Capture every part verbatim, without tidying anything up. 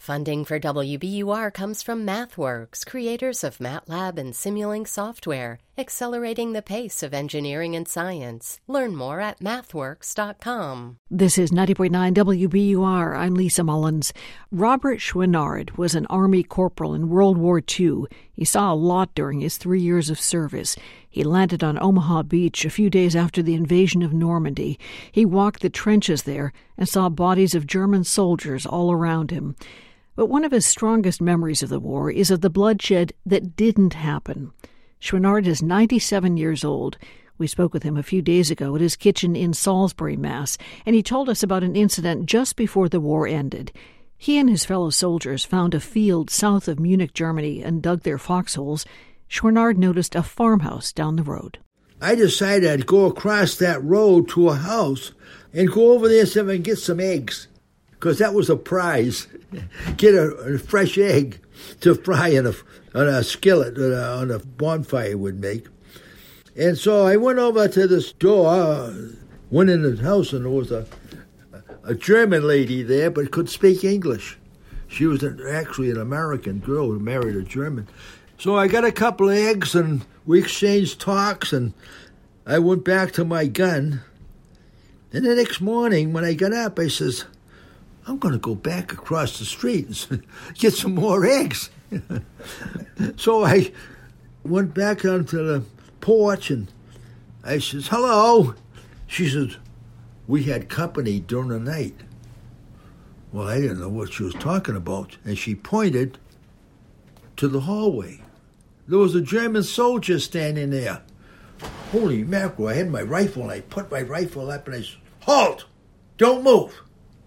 Funding for W B U R comes from MathWorks, creators of MATLAB and Simulink software, accelerating the pace of engineering and science. Learn more at mathworks dot com. This is ninety point nine W B U R. I'm Lisa Mullins. Robert Chouinard was an Army corporal in World War Two. He saw a lot during his three years of service. He landed on Omaha Beach a few days after the invasion of Normandy. He walked the trenches there and saw bodies of German soldiers all around him. But one of his strongest memories of the war is of the bloodshed that didn't happen. Chouinard is ninety-seven years old. We spoke with him a few days ago at his kitchen in Salisbury, Mass, and he told us about an incident just before the war ended. He and his fellow soldiers found a field south of Munich, Germany, and dug their foxholes. Chouinard noticed a farmhouse down the road. I decided I'd go across that road to a house and go over there so I can get some eggs, because that was a prize. Get a, a fresh egg to fry on a, on a skillet, on a, on a bonfire would make. And so I went over to this door, uh, went in the house, and there was a, a German lady there, but could speak English. She was an, actually an American girl who married a German. So I got a couple of eggs, and we exchanged talks, and I went back to my gun. And the next morning, when I got up, I says, I'm going to go back across the street and get some more eggs. So I went back onto the porch, and I says, hello. She says, we had company during the night. Well, I didn't know what she was talking about. And she pointed to the hallway. There was a German soldier standing there. Holy mackerel, I had my rifle, and I put my rifle up, and I said, halt! Don't move!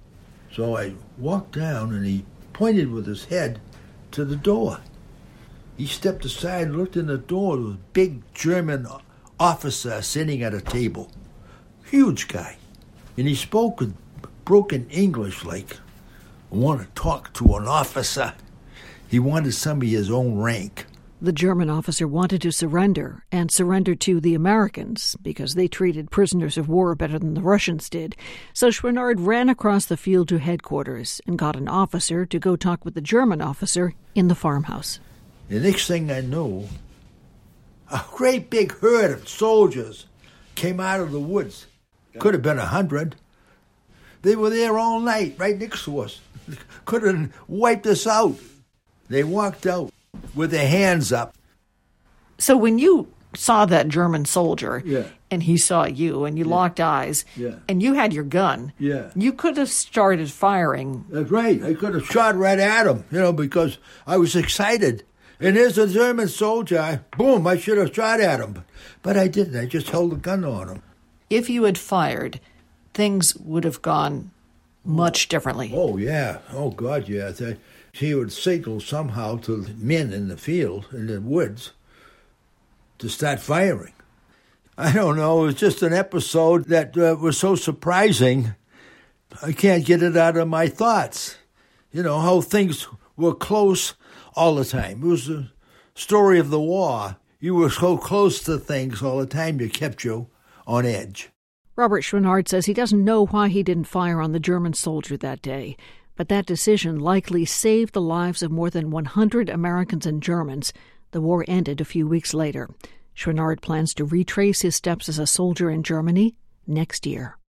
So I walked down, and he pointed with his head to the door. He stepped aside and looked in the door. There was a big German officer sitting at a table. Huge guy. And he spoke with broken English like, I want to talk to an officer. He wanted somebody his own rank. The German officer wanted to surrender, and surrender to the Americans, because they treated prisoners of war better than the Russians did. So Chouinard ran across the field to headquarters and got an officer to go talk with the German officer in the farmhouse. The next thing I knew, a great big herd of soldiers came out of the woods. Could have been a hundred. They were there all night, right next to us. Could have wiped us out. They walked out with their hands up. So when you saw that German soldier, yeah. and he saw you, and you yeah. locked eyes, yeah. and you had your gun, yeah. you could have started firing. That's right. I could have shot right at him, you know, because I was excited. And here's a German soldier. I, boom, I should have shot at him. But I didn't. I just held the gun on him. If you had fired, things would have gone much differently. Oh, yeah. Oh, God, yeah. He would signal somehow to the men in the field, in the woods, to start firing. I don't know. It was just an episode that uh, was so surprising. I can't get it out of my thoughts. You know, how things were close all the time. It was the story of the war. You were so close to things all the time, it kept you on edge. Robert Chouinard says he doesn't know why he didn't fire on the German soldier that day. But that decision likely saved the lives of more than one hundred Americans and Germans. The war ended a few weeks later. Chouinard plans to retrace his steps as a soldier in Germany next year.